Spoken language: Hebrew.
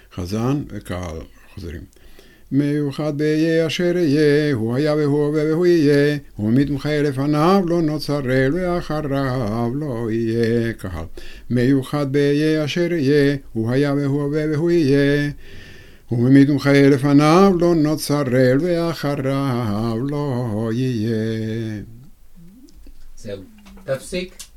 חזן וקהל חוזרים. מיוחד ביה אשר יהיה, הוא היה והוא והוא יהיה, הוא מתמחה לפניו לא נוצרל ואחריו לא יהיה. קהל. מיוחד ביה אשר יהיה, הוא היה והוא והוא יהיה, הוא מתמחה לפניו לא נוצרל ואחריו לא יהיה. זהו, תפסיק.